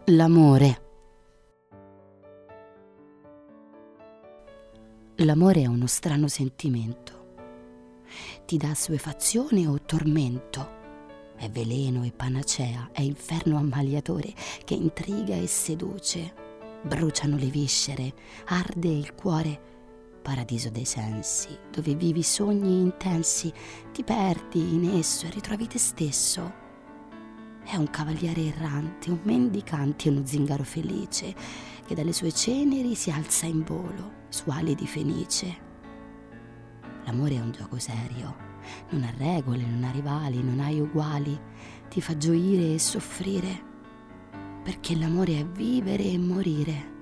L'amore. L'amore è uno strano sentimento. Ti dà assuefazione o tormento. È veleno e panacea, è inferno ammaliatore che intriga e seduce. Bruciano le viscere, arde il cuore. Paradiso dei sensi, dove vivi sogni intensi, ti perdi in esso e ritrovi te stesso. È un cavaliere errante, un mendicante, uno zingaro felice che dalle sue ceneri si alza in volo su ali di fenice. L'amore è un gioco serio, non ha regole, non ha rivali, non hai uguali, ti fa gioire e soffrire, perché l'amore è vivere e morire.